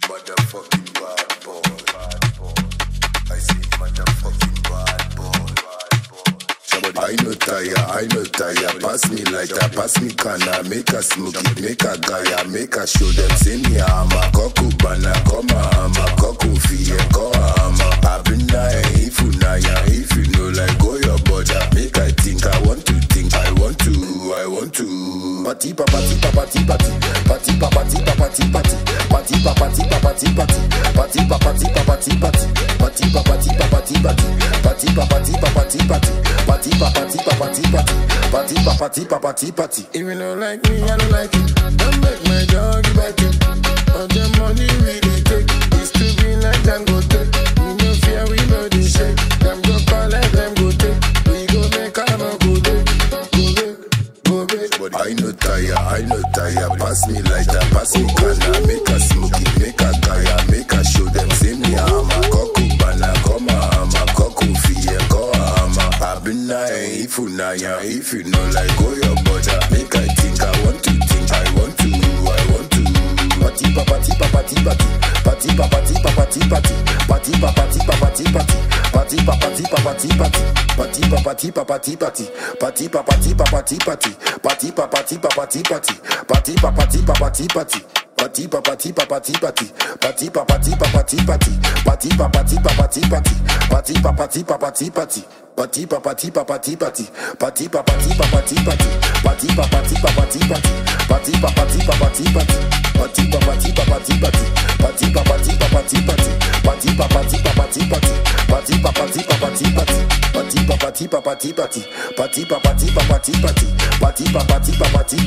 motherfucking bad boy. I say motherfucking bad boy. I no tire, pass me lighter, pass me canna, make a smoke it, make a gaya, make a show them, say me ama, koku bana, koma ama, koku fiye, ko ama, abina if you know like go your border, make I think, I want to, party pa party pa party party, party pa party pa party party, party pa party pa party party, party pa party pa party party, party pa party pa party party, party pa party pa party party, party pa party pa party party, party pa party pa party party. If you don't like me, I don't like it. Don't make my dog back it. All the money we dey take is to be like them go take. We no fear, we no dey shake. Them go collect, them go take. We go make a no go dey, go dey. I no tire, pass me lighter, pass me canna, make a smoke it, make a gaya, make a show them, say me ama, koku bana, koma ama, koku fiye, ko ama, abina if you know like go your border, make I think, I want to, party pa party pa party party, party pa party pa party party, party pa party pa party party, party pa party pa party party, party pa party pa party party, party pa party pa party party, party pa party pa party party, party pa party pa party party. Party pa party pa party party, party pa party pa party party, party pa party pa party party, party pa party pa party party, party pa party pa party party, party pa party pa party party, party pa party pa party party, party pa party pa party party, party pa party pa party party, party pa party pa party party, party pa party pa party party, party pa party pa party party, party pa party pa party party, party pa party pa party party, party pa party pa party.